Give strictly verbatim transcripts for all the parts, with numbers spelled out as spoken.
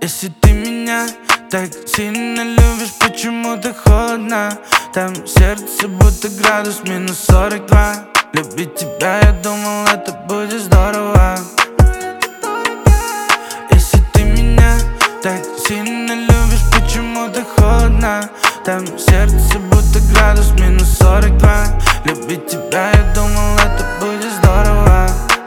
Если ты меня так сильно любишь, почему ты холодна? Там в сердце будто градус минус сорок два. Любить тебя, я думал, это будет здорово. Если ты меня так сильно любишь, почему ты холодна? Там в сердце будто градус минус сорок два. Любить тебя, я думал, это будет здорово.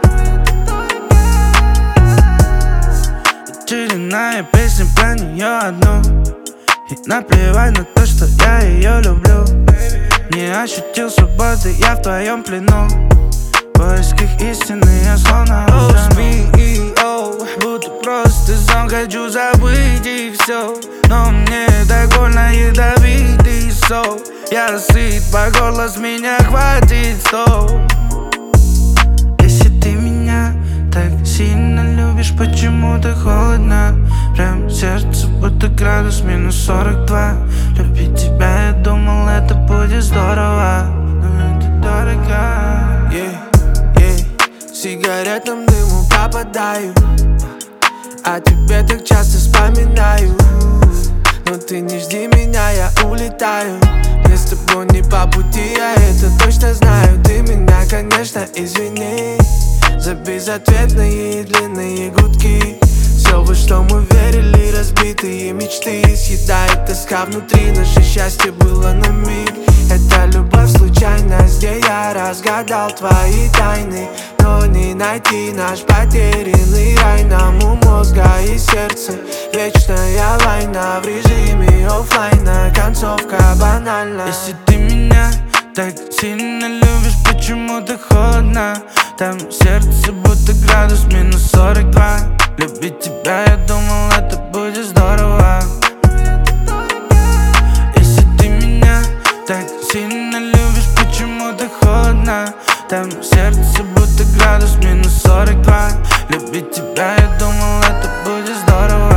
Очередная песня про нее одну, и наплевать на то, что я ее люблю. Не ощутил свободы, я в твоем плену. В поисках истины я словно утону. Будто просто сон, хочу забыть и все. Но мне так больно ядовитый сок. Я сыт по горло, с меня хватит стоп. Если ты меня так сильно любишь, почему ты холодна? Прям в сердце будто градус минус сорок два. Любить тебя, я думал, это будет здорово, но это дорого. yeah, yeah. Сигаретным дыму попадаю, о тебе так часто вспоминаю. Но ты не жди меня, я улетаю. Мне с тобой не по пути, я это точно знаю. Ты меня, конечно, извини за безответные и длинные гудки. Все, во что мы верили, разбитые мечты, съедает тоска внутри. Наше счастье было на миг. Это любовь, случайность, где я разгадал твои тайны. Но не найти наш потерянный рай. Нам у мозга и сердца вечная война. В режиме оффлайна концовка банальна. Если ты меня так сильно любишь, почему ты холодна? Там в сердце будто градус минус сорок два. Любить тебя, я думал, это будет здорово. Если ты меня так сильно любишь, почему ты холодна? Там в сердце будто градус минус сорок два. Любить тебя, я думал, это будет здорово.